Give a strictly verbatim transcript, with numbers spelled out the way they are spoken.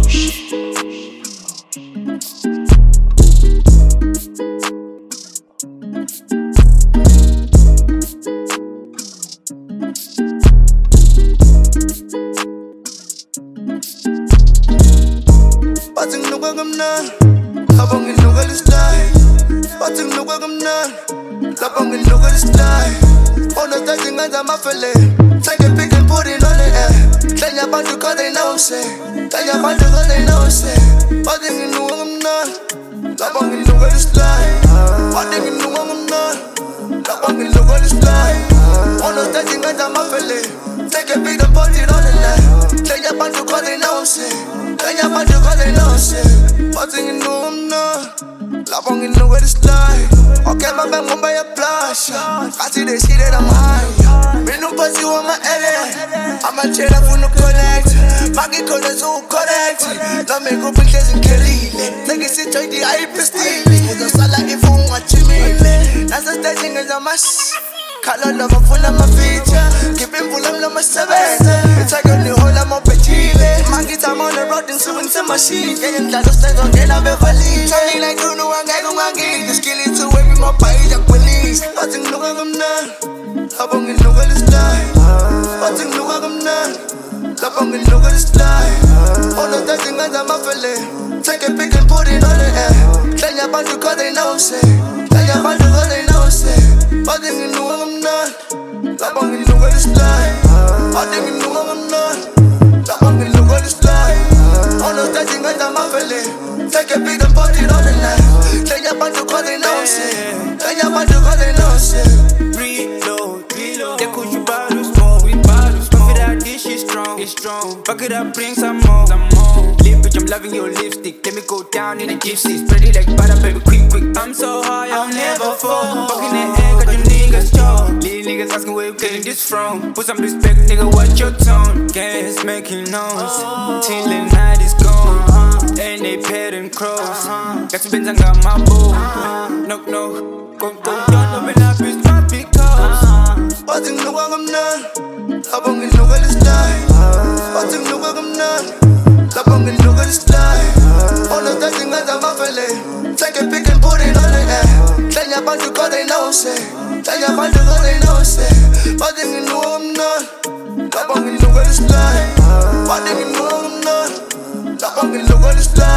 Batting no gagam habang inugal is life. Batting no gagam habang inugal is life. Oh no, touching as I'm a fella. Take a pic and put it on the air. Tell your band to call they know say. Tell your band to call they know say. Batting no gagam habang inugal is life. Batting no gagam habang inugal is life. Oh no, touching as I'm a fella. Take a pic and put it on the air. Tell your band to call they know say. Tell your band to call they know say. Batting you know I'm not. Labong you know where it's like. Okay, my back won't buy a plush. I see they see that I'm high. Me no pussy on my head. I'm a cheddar for no connect. Magi color so correct. Let me go pictures in Kelly. Take it sit the eye prestige. With the sala if you watch me. That's the staging is a mess. Color love full of my feature. Keeping full of my seven. It's like a new hole I'm up a chile. Magi time on the road and soon some machine. Getting that to stand on get a Beverly. Turning like you know I'm going again. The skill is to every my pay the police. Batting no gagam habang inugal is life. Batting no gagam habang inugal is life. Oh no, touching as I'm a fella. Take a pic and put it on the air. Tell your band to call they know say. Tell your band to call they know say. Batting no gagam habang inugal is life. Batting no gagam habang inugal is life. Oh no, touching as I'm a fella. Take a pic and put it on the air. Tell your band to call they know say. Tell your band to call they know say. Reload, reload. That coach you bottle smoke, we bottle smoke. Puff it out, this shit strong, it's strong. Fuck it up, bring some more, some more. Lip bitch, I'm loving your lipstick. Let me go down in the gypsy. Spread it like butter, baby, quick, quick. I'm so high, I'll never fall. Fucking the air, got your niggas jaw. Little niggas asking where you getting this from. Put some respect, nigga, watch your tone. Gas making noise till the night is gone. And they pet and crows. Got some bins, I got my boo. No, no, go, go, don't open up, it's not because. Batting no gagam habang inugal is life. Batting no gagam habang inugal is life. Oh no, touching as I'm a fella. Take a pic and put it on the air. Tell your band to call they know say. Tell your band to call they know say. Batting you know I'm not habang inugal is life. Batting you know I'm not habang inugal is life.